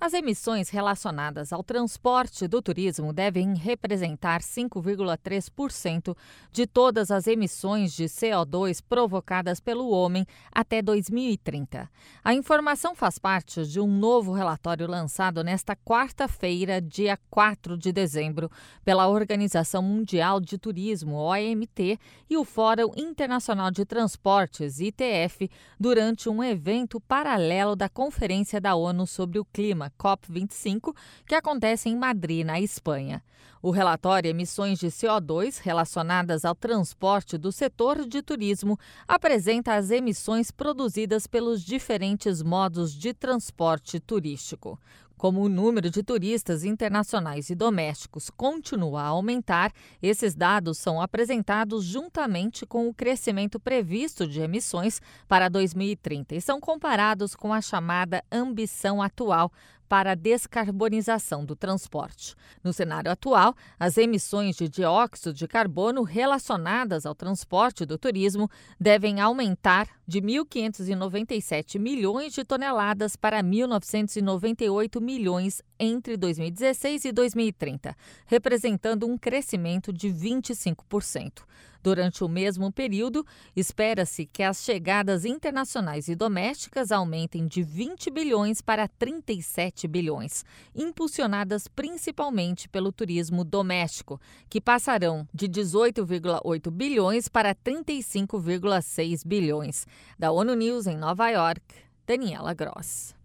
As emissões relacionadas ao transporte do turismo devem representar 5,3% de todas as emissões de CO2 provocadas pelo homem até 2030. A informação faz parte de um novo relatório lançado nesta quarta-feira, dia 4 de dezembro, pela Organização Mundial de Turismo, OMT, e o Fórum Internacional de Transportes, ITF, durante um evento paralelo da Conferência da ONU sobre o Clima, COP25, que acontece em Madrid, na Espanha. O relatório Emissões de CO2 relacionadas ao transporte do setor de turismo apresenta as emissões produzidas pelos diferentes modos de transporte turístico. Como o número de turistas internacionais e domésticos continua a aumentar, esses dados são apresentados juntamente com o crescimento previsto de emissões para 2030 e são comparados com a chamada ambição atual para a descarbonização do transporte. No cenário atual, as emissões de dióxido de carbono relacionadas ao transporte do turismo devem aumentar de 1.597 milhões de toneladas para 1.998 milhões entre 2016 e 2030, representando um crescimento de 25%. Durante o mesmo período, espera-se que as chegadas internacionais e domésticas aumentem de 20 bilhões para 37 bilhões, impulsionadas principalmente pelo turismo doméstico, que passarão de 18,8 bilhões para 35,6 bilhões. Da ONU News em Nova York, Daniela Gross.